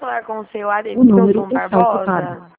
falar com o seu O número Ademilson está ocupado. Barbosa?